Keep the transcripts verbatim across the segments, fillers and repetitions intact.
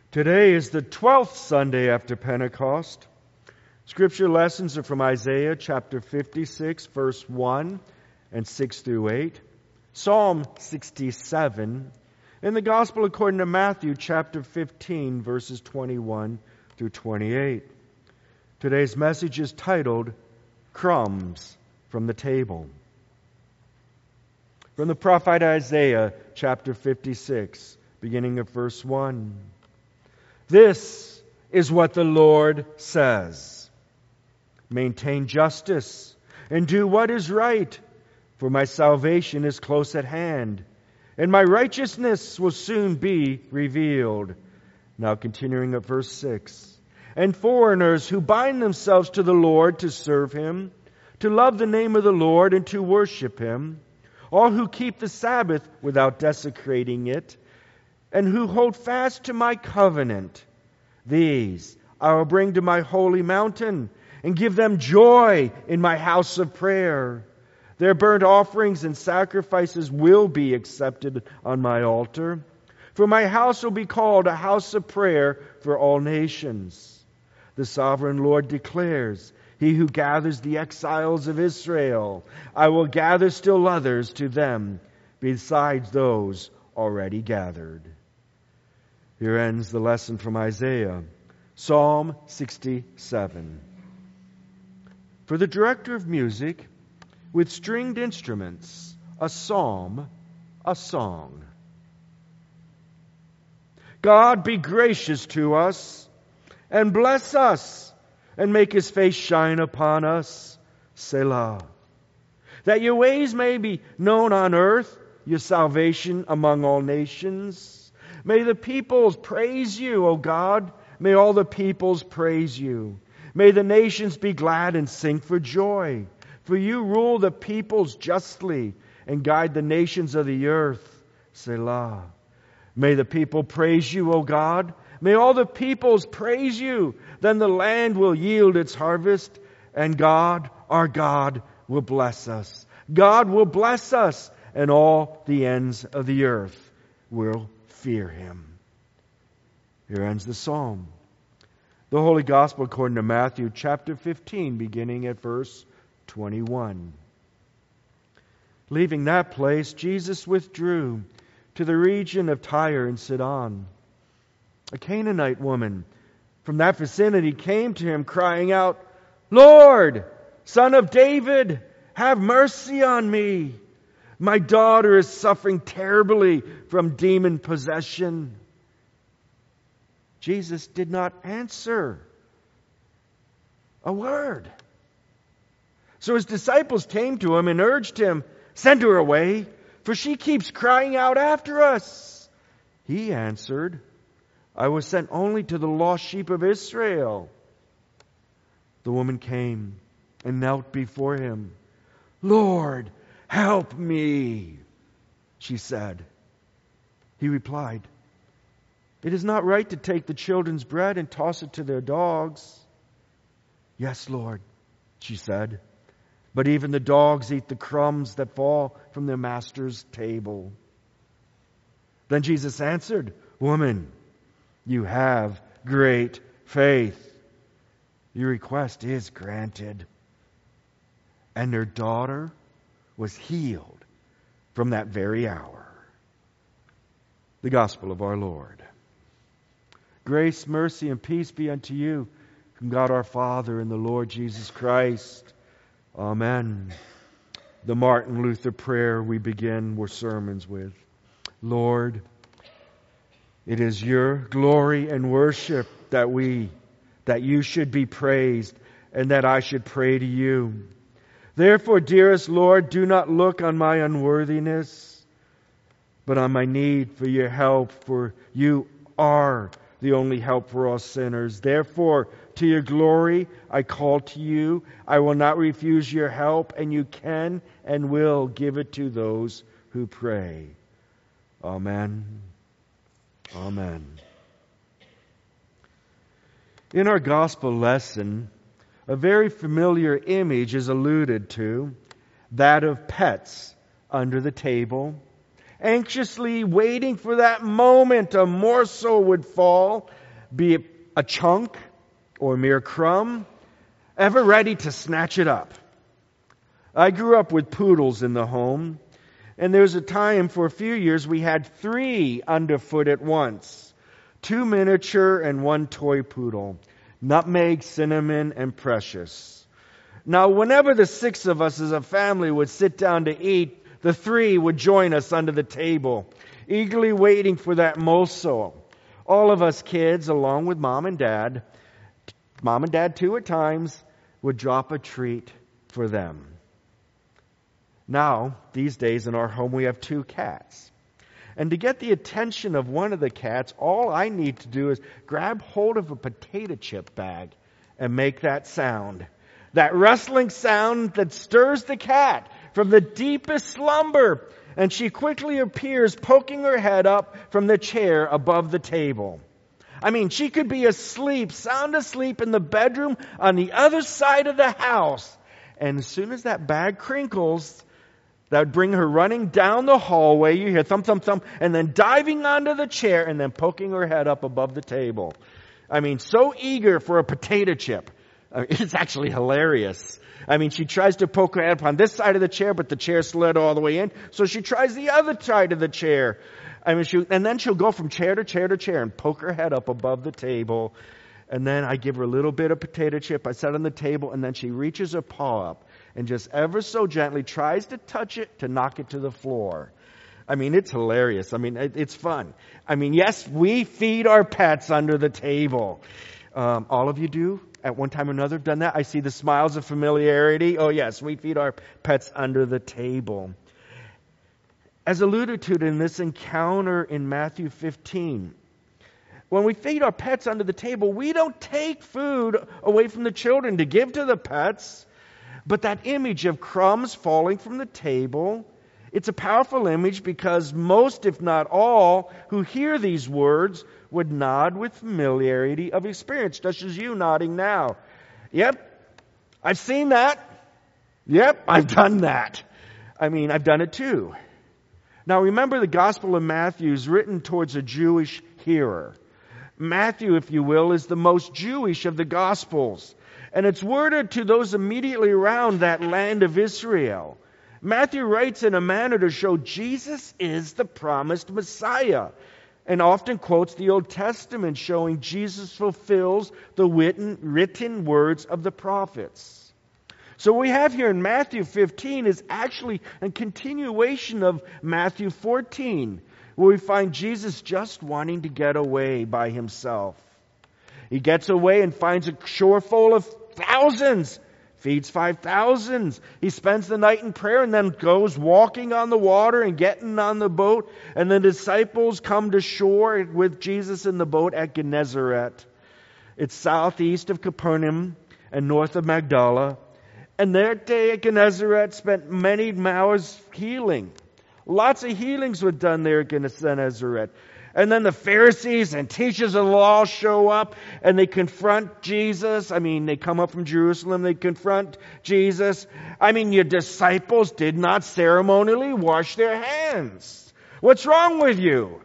Today is the twelfth Sunday after Pentecost. Scripture lessons are from Isaiah chapter fifty-six, verse one and six through eight, Psalm sixty-seven, and the Gospel according to Matthew chapter fifteen, verses twenty-one through twenty-eight. Today's message is titled, Crumbs from the Table. From the prophet Isaiah chapter fifty-six, beginning of verse one. This is what the Lord says. Maintain justice and do what is right, for my salvation is close at hand, and my righteousness will soon be revealed. Now continuing at verse six. And foreigners who bind themselves to the Lord to serve Him, to love the name of the Lord and to worship Him, all who keep the Sabbath without desecrating it, and who hold fast to my covenant, these I will bring to my holy mountain and give them joy in my house of prayer. Their burnt offerings and sacrifices will be accepted on my altar. For my house will be called a house of prayer for all nations. The sovereign Lord declares, He who gathers the exiles of Israel, I will gather still others to them besides those already gathered. Here ends the lesson from Isaiah, Psalm sixty-seven. For the director of music, with stringed instruments, a psalm, a song. God be gracious to us, and bless us, and make His face shine upon us, Selah. That your ways may be known on earth, your salvation among all nations. May the peoples praise you, O God. May all the peoples praise you. May the nations be glad and sing for joy. For you rule the peoples justly and guide the nations of the earth. Selah. May the people praise you, O God. May all the peoples praise you. Then the land will yield its harvest, and God, our God, will bless us. God will bless us, and all the ends of the earth will fear Him. Here ends the psalm. The Holy Gospel according to Matthew chapter fifteen, beginning at verse twenty-one. Leaving that place, Jesus withdrew to the region of Tyre and Sidon. A Canaanite woman from that vicinity came to Him, crying out, Lord, Son of David, have mercy on me. My daughter is suffering terribly from demon possession. Jesus did not answer a word. So His disciples came to Him and urged Him, send her away, for she keeps crying out after us. He answered, I was sent only to the lost sheep of Israel. The woman came and knelt before Him. Lord, help me, she said. He replied, it is not right to take the children's bread and toss it to their dogs. Yes, Lord, she said, but even the dogs eat the crumbs that fall from their master's table. Then Jesus answered, Woman, you have great faith. Your request is granted. And her daughter was healed from that very hour. The Gospel of our Lord. Grace, mercy, and peace be unto you from God our Father and the Lord Jesus Christ. Amen. The Martin Luther prayer we begin our sermons with. Lord, it is your glory and worship that we, that you should be praised and that I should pray to you. Therefore, dearest Lord, do not look on my unworthiness, but on my need for your help, for you are the only help for all sinners. Therefore, to your glory, I call to you. I will not refuse your help, and you can and will give it to those who pray. Amen. Amen. In our gospel lesson, a very familiar image is alluded to, that of pets under the table, anxiously waiting for that moment a morsel would fall be it a chunk or a mere crumb, ever ready to snatch it up. I grew up with poodles in the home, and there was a time for a few years we had three underfoot at once. Two miniature and one toy poodle. Nutmeg, Cinnamon, and Precious. Now, whenever the six of us as a family would sit down to eat, the three would join us under the table, eagerly waiting for that morsel. All of us kids, along with mom and dad, mom and dad too at times, would drop a treat for them. Now, these days in our home, we have two cats. And to get the attention of one of the cats, all I need to do is grab hold of a potato chip bag and make that sound. That rustling sound that stirs the cat from the deepest slumber. And she quickly appears, poking her head up from the chair above the table. I mean, she could be asleep, sound asleep in the bedroom on the other side of the house. And as soon as that bag crinkles, that would bring her running down the hallway. You hear thump, thump, thump, and then diving onto the chair and then poking her head up above the table. I mean, so eager for a potato chip. I mean, it's actually hilarious. I mean, she tries to poke her head up on this side of the chair, but the chair slid all the way in. So she tries the other side of the chair. I mean, she, and then she'll go from chair to chair to chair and poke her head up above the table. And then I give her a little bit of potato chip. I set it on the table, and then she reaches her paw up and just ever so gently tries to touch it to knock it to the floor. I mean, it's hilarious. I mean, it, it's fun. I mean, yes, we feed our pets under the table. Um, all of you do at one time or another done that? I see the smiles of familiarity. Oh yes, we feed our pets under the table. As alluded to in this encounter in Matthew fifteen, when we feed our pets under the table, we don't take food away from the children to give to the pets. But that image of crumbs falling from the table, it's a powerful image because most, if not all, who hear these words would nod with familiarity of experience, just as you nodding now. Yep, I've seen that. Yep, I've done that. I mean, I've done it too. Now remember, the Gospel of Matthew is written towards a Jewish hearer. Matthew, if you will, is the most Jewish of the Gospels. And it's worded to those immediately around that land of Israel. Matthew writes in a manner to show Jesus is the promised Messiah, and often quotes the Old Testament showing Jesus fulfills the written, written words of the prophets. So what we have here in Matthew fifteen is actually a continuation of Matthew fourteen, where we find Jesus just wanting to get away by himself. He gets away and finds a shore full of thousands, feeds five thousand. He spends the night in prayer and then goes walking on the water and getting on the boat. And the disciples come to shore with Jesus in the boat at Gennesaret. It's southeast of Capernaum and north of Magdala. And that day at Gennesaret spent many hours healing. Lots of healings were done there at Gennesaret. And then the Pharisees and teachers of the law show up and they confront Jesus. I mean, they come up from Jerusalem. They confront Jesus. I mean, your disciples did not ceremonially wash their hands. What's wrong with you?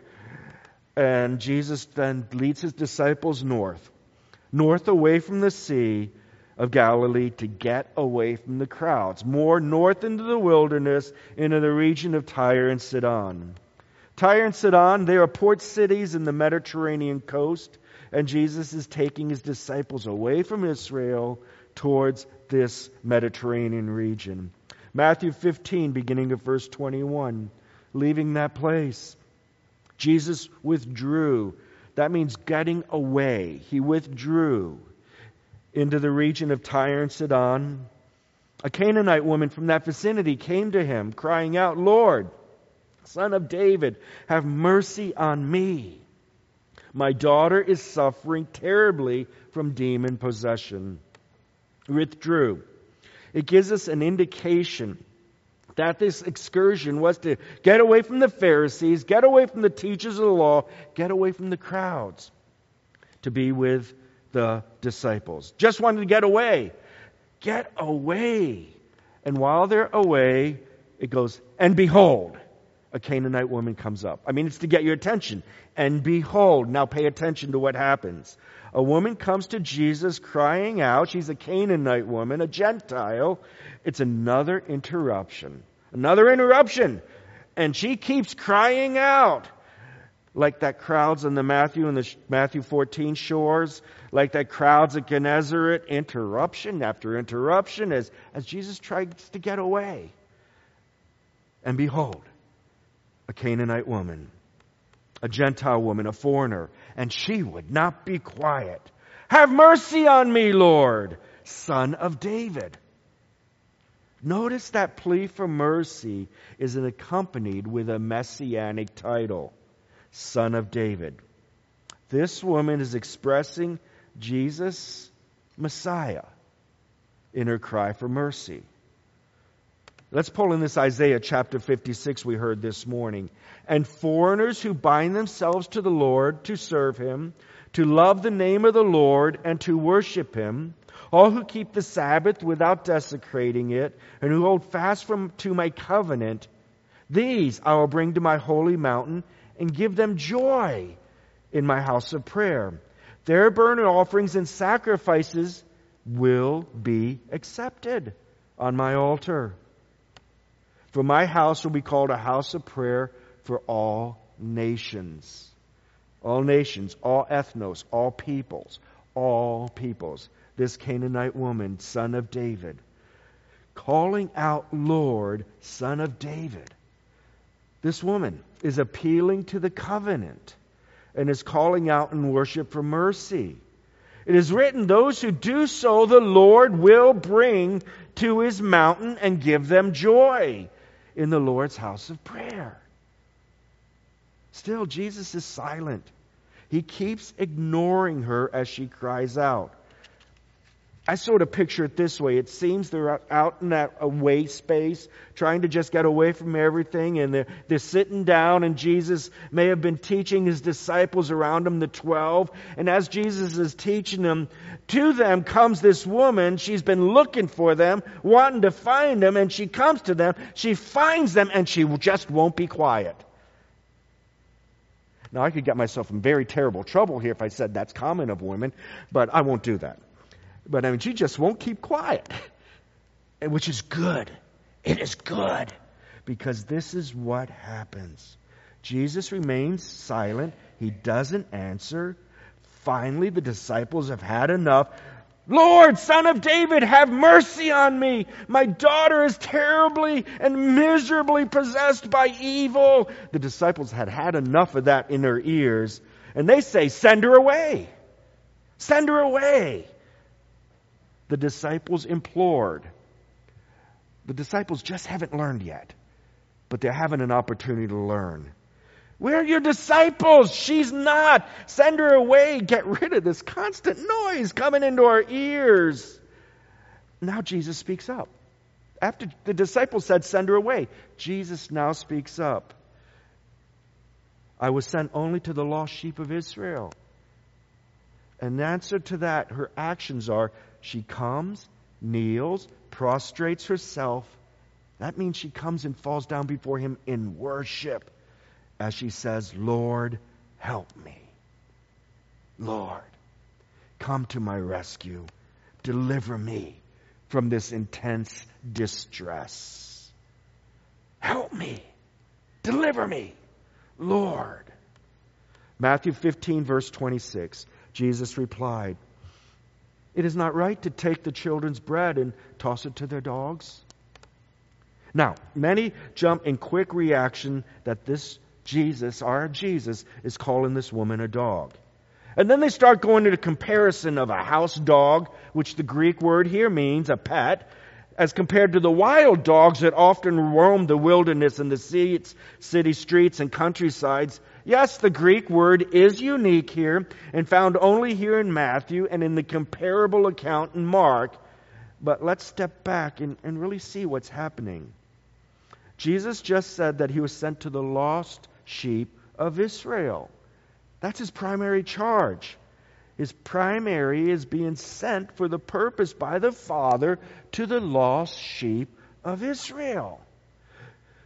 And Jesus then leads his disciples north. North away from the Sea of Galilee to get away from the crowds. More north into the wilderness, into the region of Tyre and Sidon. Tyre and Sidon, they are port cities in the Mediterranean coast, and Jesus is taking his disciples away from Israel towards this Mediterranean region. Matthew fifteen, beginning of verse twenty-one, leaving that place, Jesus withdrew. That means getting away. He withdrew into the region of Tyre and Sidon. A Canaanite woman from that vicinity came to him, crying out, "Lord, Son of David, have mercy on me. My daughter is suffering terribly from demon possession." Withdrew. It gives us an indication that this excursion was to get away from the Pharisees, get away from the teachers of the law, get away from the crowds, to be with the disciples. Just wanted to get away. Get away. And while they're away, it goes, and behold, a Canaanite woman comes up. I mean, it's to get your attention. And behold, now pay attention to what happens. A woman comes to Jesus crying out. She's a Canaanite woman, a Gentile. It's another interruption. Another interruption. And she keeps crying out. Like that crowds on the Matthew and the Matthew fourteen shores. Like that crowds at Gennesaret. Interruption after interruption as, as Jesus tries to get away. And behold, a Canaanite woman, a Gentile woman, a foreigner, and she would not be quiet. Have mercy on me, Lord, Son of David. Notice that plea for mercy is accompanied with a messianic title, Son of David. This woman is expressing Jesus, Messiah, in her cry for mercy. Let's pull in this Isaiah chapter fifty-six we heard this morning. And foreigners who bind themselves to the Lord to serve Him, to love the name of the Lord and to worship Him, all who keep the Sabbath without desecrating it, and who hold fast from to my covenant, these I will bring to my holy mountain and give them joy in my house of prayer. Their burnt offerings and sacrifices will be accepted on my altar. For my house will be called a house of prayer for all nations. All nations, all ethnos, all peoples, all peoples. This Canaanite woman, Son of David, calling out, Lord, Son of David. This woman is appealing to the covenant and is calling out in worship for mercy. It is written, those who do so, the Lord will bring to His mountain and give them joy in the Lord's house of prayer. Still, Jesus is silent. He keeps ignoring her as she cries out. I sort of picture it this way. It seems they're out in that away space, trying to just get away from everything, and they're, they're sitting down, and Jesus may have been teaching His disciples around Him, the twelve, and as Jesus is teaching them, to them comes this woman. She's been looking for them, wanting to find them, and she comes to them. She finds them, and she just won't be quiet. Now, I could get myself in very terrible trouble here if I said that's common of women, but I won't do that. But I mean, she just won't keep quiet, which is good. It is good, because this is what happens. Jesus remains silent. He doesn't answer. Finally, the disciples have had enough. Lord, Son of David, have mercy on me. My daughter is terribly and miserably possessed by evil. The disciples had had enough of that in their ears, and they say, send her away. Send her away. The disciples implored. The disciples just haven't learned yet, but they're having an opportunity to learn. Where are your disciples? She's not. Send her away. Get rid of this constant noise coming into our ears. Now Jesus speaks up. After the disciples said, send her away, Jesus now speaks up. I was sent only to the lost sheep of Israel. In answer to that, her actions are, she comes, kneels, prostrates herself. That means she comes and falls down before Him in worship as she says, Lord, help me. Lord, come to my rescue. Deliver me from this intense distress. Help me. Deliver me, Lord. Matthew fifteen, verse twenty-six. Jesus replied, it is not right to take the children's bread and toss it to their dogs. Now, many jump in quick reaction that this Jesus, our Jesus, is calling this woman a dog. And then they start going to the comparison of a house dog, which the Greek word here means a pet, as compared to the wild dogs that often roam the wilderness and the city streets and countrysides. Yes, the Greek word is unique here and found only here in Matthew and in the comparable account in Mark. But let's step back and, and really see what's happening. Jesus just said that He was sent to the lost sheep of Israel. That's His primary charge. His primary is being sent for the purpose by the Father to the lost sheep of Israel.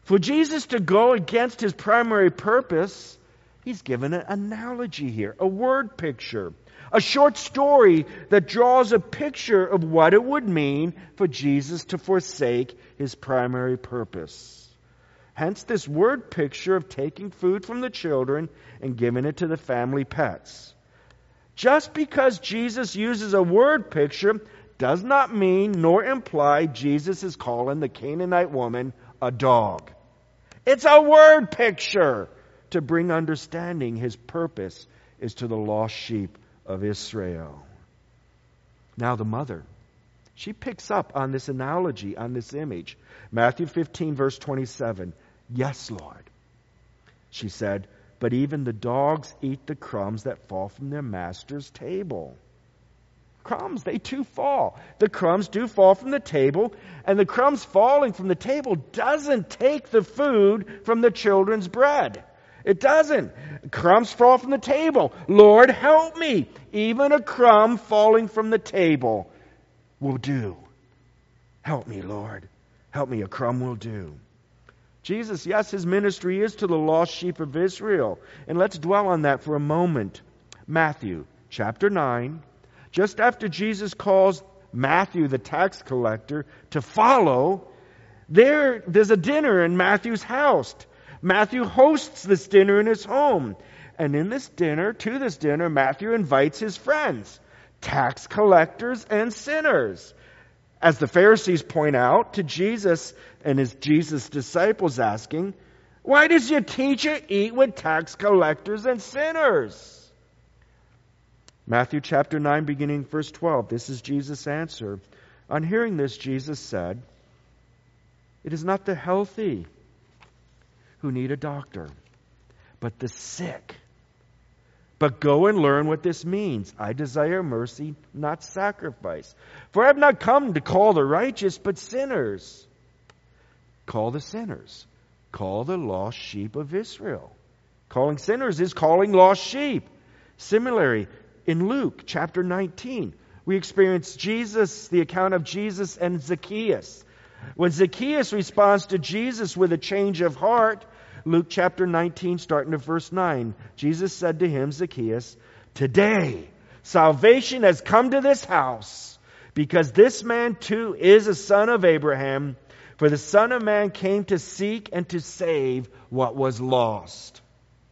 For Jesus to go against his primary purpose, he's given an analogy here, a word picture, a short story that draws a picture of what it would mean for Jesus to forsake his primary purpose. Hence this word picture of taking food from the children and giving it to the family pets. Just because Jesus uses a word picture does not mean nor imply Jesus is calling the Canaanite woman a dog. It's a word picture to bring understanding. His purpose is to the lost sheep of Israel. Now the mother, she picks up on this analogy, on this image. Matthew fifteen, verse twenty-seven. Yes, Lord, she said, but even the dogs eat the crumbs that fall from their master's table. Crumbs, they too fall. The crumbs do fall from the table, and the crumbs falling from the table doesn't take the food from the children's bread. It doesn't. Crumbs fall from the table. Lord, help me. Even a crumb falling from the table will do. Help me, Lord. Help me, a crumb will do. Jesus, yes, his ministry is to the lost sheep of Israel. And let's dwell on that for a moment. Matthew chapter nine. Just after Jesus calls Matthew, the tax collector, to follow, there, there's a dinner in Matthew's house. Matthew hosts this dinner in his home. And in this dinner, to this dinner, Matthew invites his friends, tax collectors and sinners. As the Pharisees point out to Jesus and his Jesus disciples asking, why does your teacher eat with tax collectors and sinners? Matthew chapter nine, beginning verse twelve. This is Jesus' answer. On hearing this, Jesus said, it is not the healthy who need a doctor, but the sick. But go and learn what this means. I desire mercy, not sacrifice. For I have not come to call the righteous, but sinners. Call the sinners. Call the lost sheep of Israel. Calling sinners is calling lost sheep. Similarly, in Luke chapter nineteen, we experience Jesus, the account of Jesus and Zacchaeus. When Zacchaeus responds to Jesus with a change of heart, Luke chapter nineteen, starting at verse nine, Jesus said to him, Zacchaeus, today salvation has come to this house, because this man too is a son of Abraham. For the Son of Man came to seek and to save what was lost.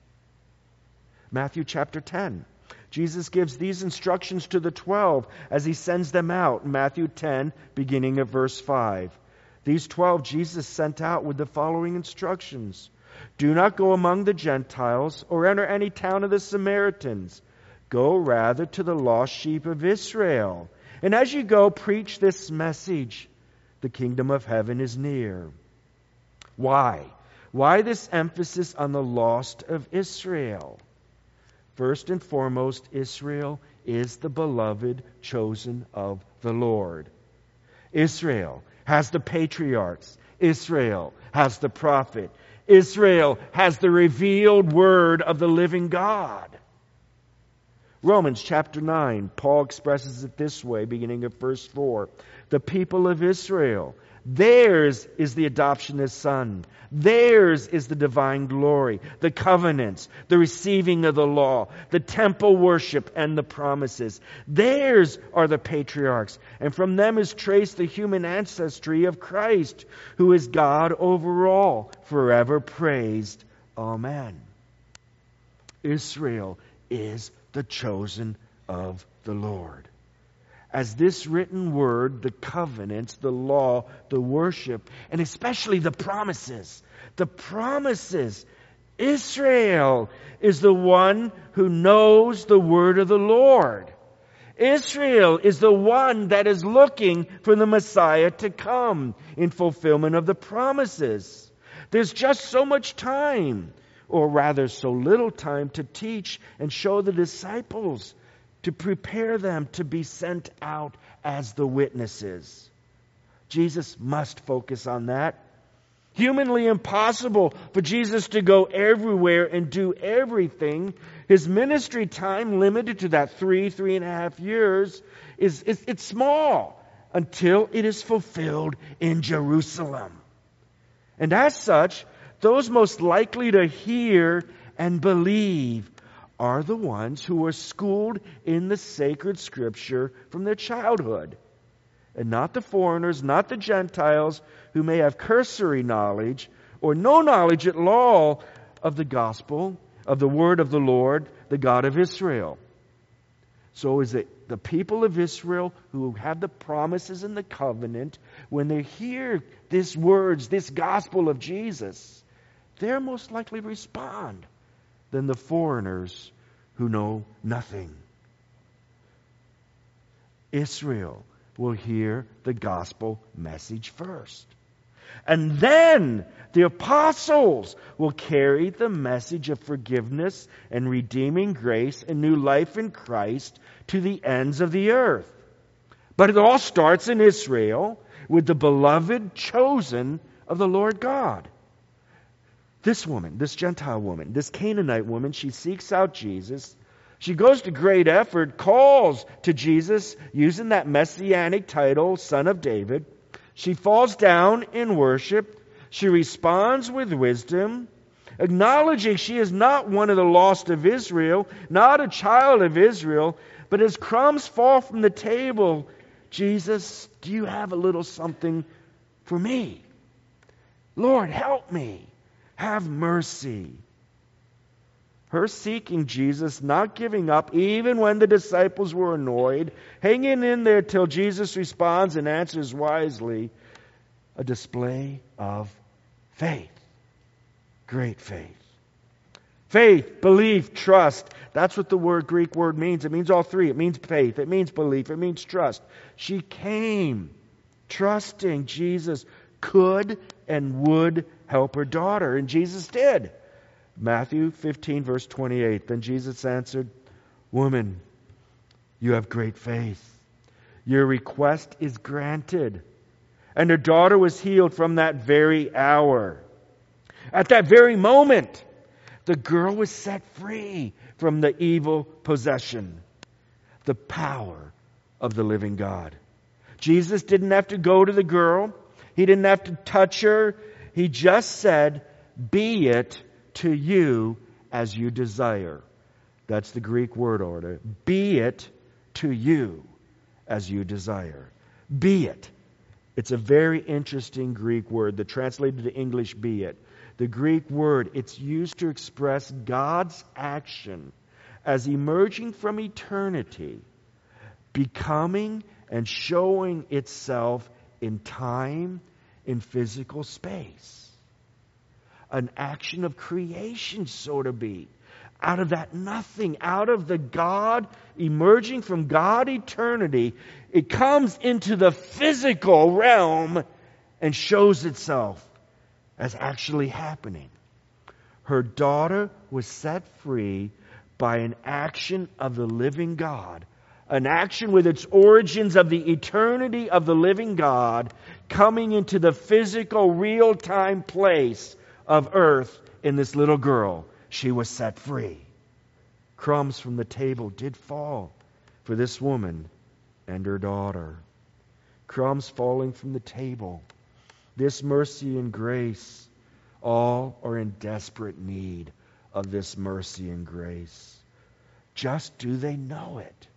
Matthew chapter ten. Jesus gives these instructions to the twelve as he sends them out. Matthew ten, beginning at verse five. These twelve Jesus sent out with the following instructions. Do not go among the Gentiles or enter any town of the Samaritans. Go rather to the lost sheep of Israel. And as you go, preach this message. The kingdom of heaven is near. Why? Why this emphasis on the lost of Israel? First and foremost, Israel is the beloved chosen of the Lord. Israel has the patriarchs. Israel has the prophet. Israel has the revealed word of the living God. Romans chapter nine, Paul expresses it this way, beginning at verse four. The people of Israel, theirs is the adoption as son. Theirs is the divine glory, the covenants, the receiving of the law, the temple worship, and the promises. Theirs are the patriarchs, and from them is traced the human ancestry of Christ, who is God over all, forever praised. Amen. Israel is the chosen of the Lord. As this written word, the covenants, the law, the worship, and especially the promises, the promises, Israel is the one who knows the word of the Lord. Israel is the one that is looking for the Messiah to come in fulfillment of the promises. There's just so much time, or rather so little time, to teach and show the disciples, to prepare them to be sent out as the witnesses. Jesus must focus on that. Humanly impossible for Jesus to go everywhere and do everything. His ministry time, limited to that three, three and a half years, is, is it's small until it is fulfilled in Jerusalem. And as such, those most likely to hear and believe are the ones who were schooled in the sacred Scripture from their childhood, and not the foreigners, not the Gentiles who may have cursory knowledge or no knowledge at all of the gospel, of the word of the Lord, the God of Israel. So is it the people of Israel who have the promises in the covenant, when they hear these words, this gospel of Jesus, they're most likely to respond than the foreigners who know nothing. Israel will hear the gospel message first. And then the apostles will carry the message of forgiveness and redeeming grace and new life in Christ to the ends of the earth. But it all starts in Israel with the beloved chosen of the Lord God. This woman, this Gentile woman, this Canaanite woman, she seeks out Jesus. She goes to great effort, calls to Jesus using that messianic title, Son of David. She falls down in worship. She responds with wisdom, acknowledging she is not one of the lost of Israel, not a child of Israel, but as crumbs fall from the table, Jesus, do you have a little something for me? Lord, help me. Have mercy. Her seeking Jesus, not giving up, even when the disciples were annoyed, hanging in there till Jesus responds and answers wisely, a display of faith. Great faith. Faith, belief, trust. That's what the word Greek word means. It means all three. It means faith. It means belief. It means trust. She came trusting Jesus could and would help her daughter. And Jesus did. Matthew fifteen, verse twenty-eight. Then Jesus answered, "Woman, you have great faith. Your request is granted." And her daughter was healed from that very hour. At that very moment, the girl was set free from the evil possession. The power of the living God. Jesus didn't have to go to the girl. He didn't have to touch her. He just said, "Be it to you as you desire." That's the Greek word order. Be it to you as you desire. Be it. It's a very interesting Greek word that translated to English, be it. The Greek word, it's used to express God's action as emerging from eternity, becoming and showing itself in time, in physical space. An action of creation, so to be. Out of that nothing, out of the God, emerging from God eternity, it comes into the physical realm and shows itself as actually happening. Her daughter was set free by an action of the living God. An action with its origins of the eternity of the living God coming into the physical, real-time place of earth in this little girl. She was set free. Crumbs from the table did fall for this woman and her daughter. Crumbs falling from the table. This mercy and grace, all are in desperate need of this mercy and grace. Just do they know it?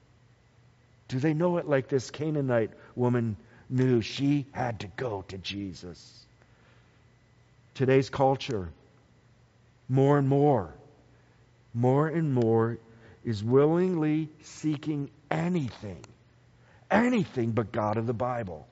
Do they know it like this Canaanite woman knew she had to go to Jesus? Today's culture, more and more, more and more is willingly seeking anything, anything but God of the Bible.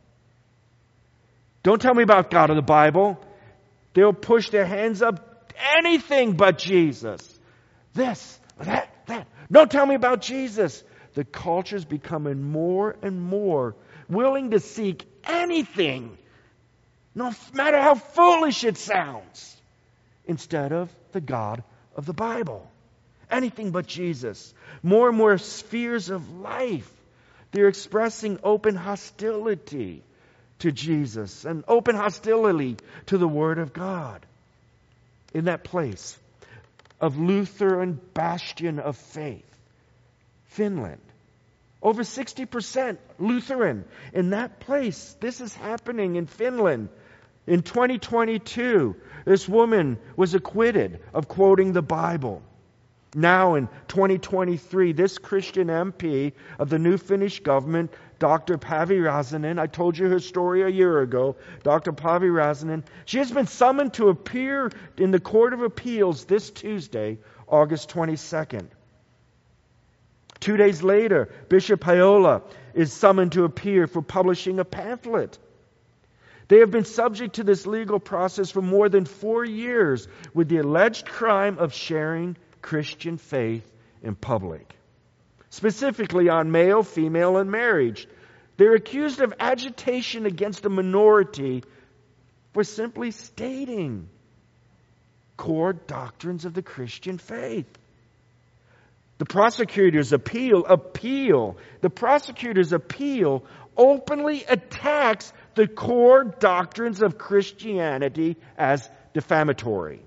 Don't tell me about God of the Bible. They'll push their hands up, anything but Jesus. This, that, that. Don't tell me about Jesus. The culture's becoming more and more willing to seek anything, no matter how foolish it sounds, instead of the God of the Bible. Anything but Jesus. More and more spheres of life, they're expressing open hostility to Jesus and open hostility to the Word of God. In that place of Lutheran bastion of faith, Finland, over sixty percent Lutheran. In that place, this is happening in Finland. In twenty twenty-two, this woman was acquitted of quoting the Bible. Now in twenty twenty-three, this Christian M P of the new Finnish government, Doctor Päivi Räsänen, I told you her story a year ago, Doctor Päivi Räsänen, she has been summoned to appear in the Court of Appeals this Tuesday, August twenty-second. Two days later, Bishop Pajola is summoned to appear for publishing a pamphlet. They have been subject to this legal process for more than four years with the alleged crime of sharing Christian faith in public. Specifically on male, female, and marriage. They're accused of agitation against a minority for simply stating core doctrines of the Christian faith. The prosecutor's appeal, appeal, the prosecutor's appeal openly attacks the core doctrines of Christianity as defamatory.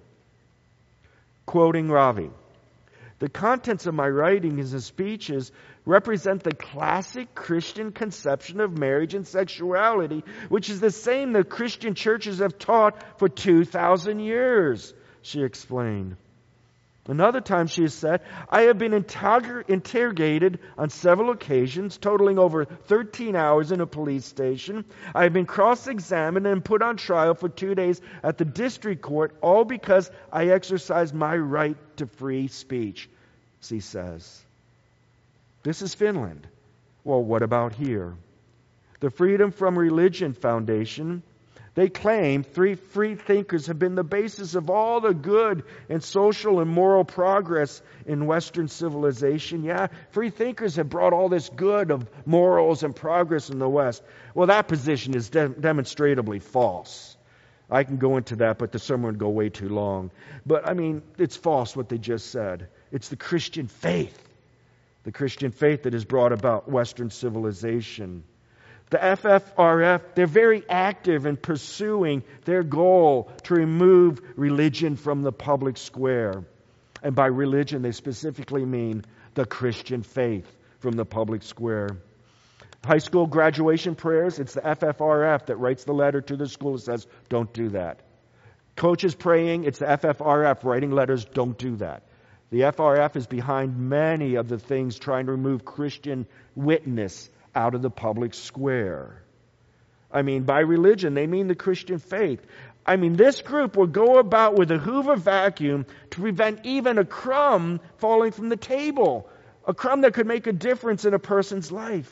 Quoting Ravi, the contents of my writings and speeches represent the classic Christian conception of marriage and sexuality, which is the same that Christian churches have taught for two thousand years, she explained. Another time she has said, I have been interrog- interrogated on several occasions, totaling over thirteen hours in a police station. I have been cross-examined and put on trial for two days at the district court, all because I exercised my right to free speech, she says. This is Finland. Well, what about here? The Freedom from Religion Foundation, they claim three free thinkers have been the basis of all the good and social and moral progress in Western civilization. Yeah, free thinkers have brought all this good of morals and progress in the West. Well, that position is de- demonstrably false. I can go into that, but the sermon would go way too long. But, I mean, it's false what they just said. It's the Christian faith. The Christian faith that has brought about Western civilization. The F F R F, they're very active in pursuing their goal to remove religion from the public square. And by religion, they specifically mean the Christian faith from the public square. High school graduation prayers, it's the F F R F that writes the letter to the school that says, don't do that. Coaches praying, it's the F F R F writing letters, don't do that. The F R F is behind many of the things trying to remove Christian witness out of the public square. I mean, by religion, they mean the Christian faith. I mean, this group will go about with a Hoover vacuum to prevent even a crumb falling from the table. A crumb that could make a difference in a person's life.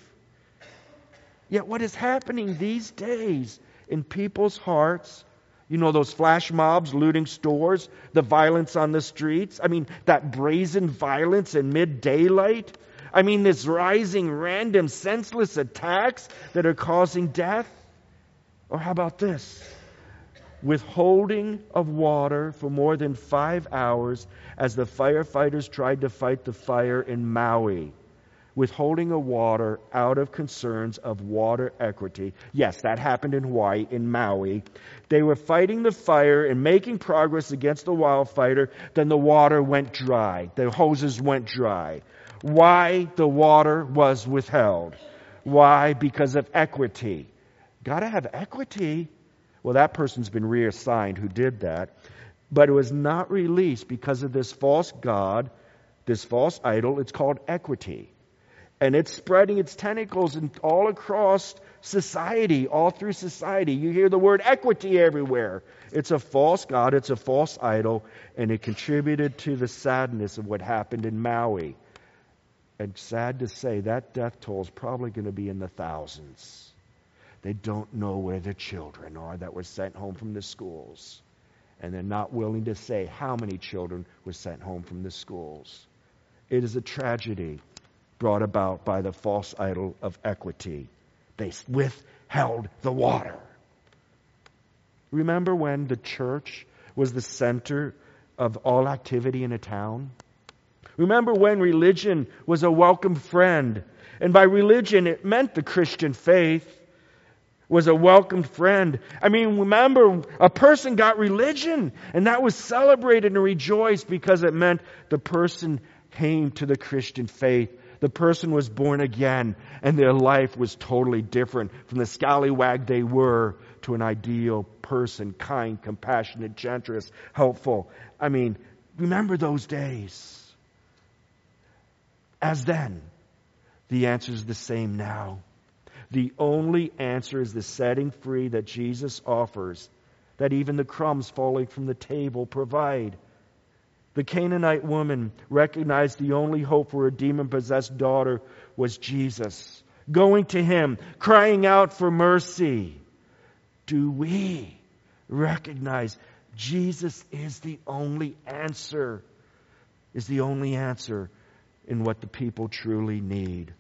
Yet what is happening these days in people's hearts, you know, those flash mobs looting stores, the violence on the streets, I mean, that brazen violence in mid-daylight, I mean, this rising random senseless attacks that are causing death. Or how about this? Withholding of water for more than five hours as the firefighters tried to fight the fire in Maui. Withholding of water out of concerns of water equity. Yes, that happened in Hawaii, in Maui. They were fighting the fire and making progress against the wildfire. Then the water went dry. The hoses went dry. Why the water was withheld? Why? Because of equity. Got to have equity. Well, that person's been reassigned who did that. But it was not released because of this false god, this false idol. It's called equity. And it's spreading its tentacles in, all across society, all through society. You hear the word equity everywhere. It's a false god, it's a false idol, and it contributed to the sadness of what happened in Maui. And sad to say, that death toll is probably going to be in the thousands. They don't know where their children are that were sent home from the schools. And they're not willing to say how many children were sent home from the schools. It is a tragedy brought about by the false idol of equity. They withheld the water. Remember when the church was the center of all activity in a town? Remember when religion was a welcome friend? And by religion, it meant the Christian faith was a welcomed friend. I mean, remember, a person got religion, and that was celebrated and rejoiced because it meant the person came to the Christian faith. The person was born again, and their life was totally different from the scallywag they were to an ideal person, kind, compassionate, generous, helpful. I mean, remember those days. As then, the answer is the same now. The only answer is the setting free that Jesus offers, that even the crumbs falling from the table provide. The Canaanite woman recognized the only hope for her demon-possessed daughter was Jesus. Going to Him, crying out for mercy. Do we recognize Jesus is the only answer? Is the only answer in what the people truly need.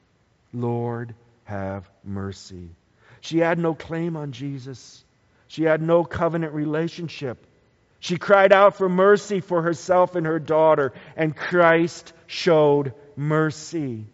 Lord, have mercy. She had no claim on Jesus. She had no covenant relationship. She cried out for mercy for herself and her daughter, and Christ showed mercy.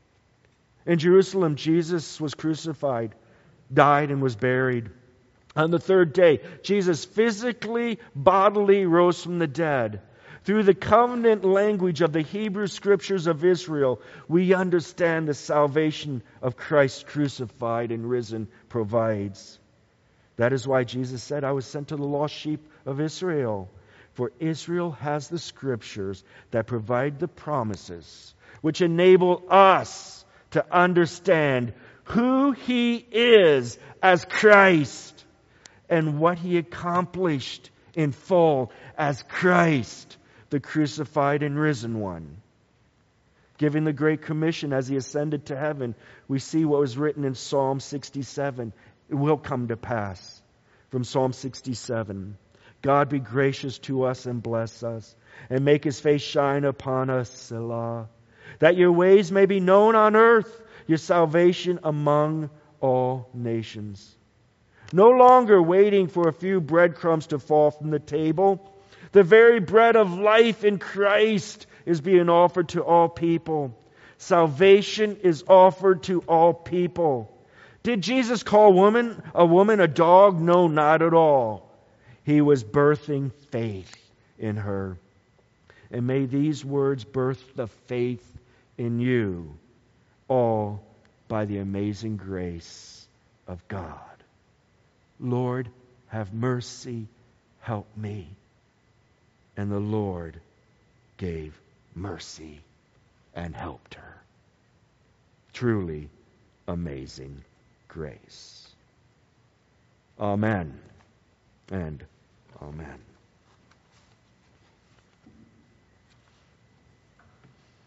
In Jerusalem, Jesus was crucified, died, and was buried. On the third day, Jesus physically, bodily rose from the dead. Through the covenant language of the Hebrew Scriptures of Israel, we understand the salvation of Christ crucified and risen provides. That is why Jesus said, I was sent to the lost sheep of Israel. For Israel has the Scriptures that provide the promises, which enable us to understand who He is as Christ and what He accomplished in full as Christ, the crucified and risen one. Giving the Great Commission as He ascended to heaven, we see what was written in Psalm sixty-seven. It will come to pass. From Psalm sixty-seven. God be gracious to us and bless us, and make His face shine upon us, Selah. That your ways may be known on earth, your salvation among all nations. No longer waiting for a few breadcrumbs to fall from the table. The very bread of life in Christ is being offered to all people. Salvation is offered to all people. Did Jesus call woman, a woman a dog? No, not at all. He was birthing faith in her. And may these words birth the faith in you, all by the amazing grace of God. Lord, have mercy, help me. And the Lord gave mercy and helped her. Truly amazing grace. Amen and amen.